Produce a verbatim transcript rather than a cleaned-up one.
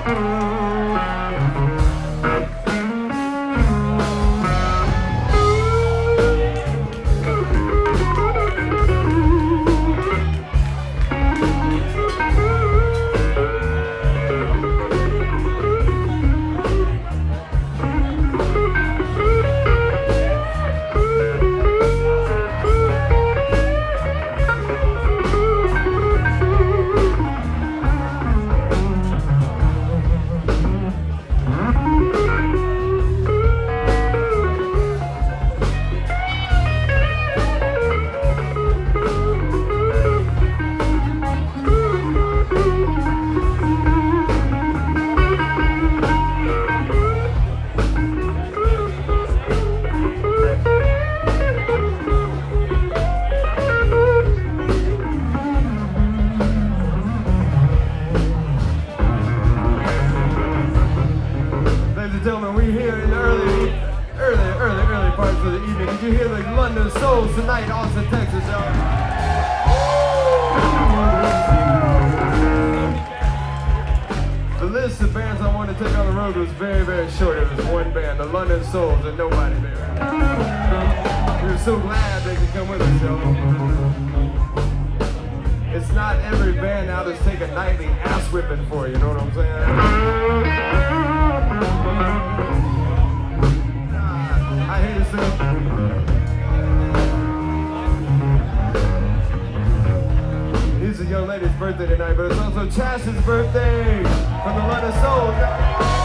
Gentlemen, we here in the early, early, early, early parts of the evening. Did you hear the London Souls tonight, Austin, Texas, y'all? The list of bands I wanted to take on the road was very, very short. It was one band, the London Souls, and nobody there. We were so glad they could come with us, y'all. It's not every band now that's taking nightly ass whipping for you, you know what I'm saying? I hate to say it. It's a young lady's birthday tonight, but it's also Chash's birthday from the London Souls.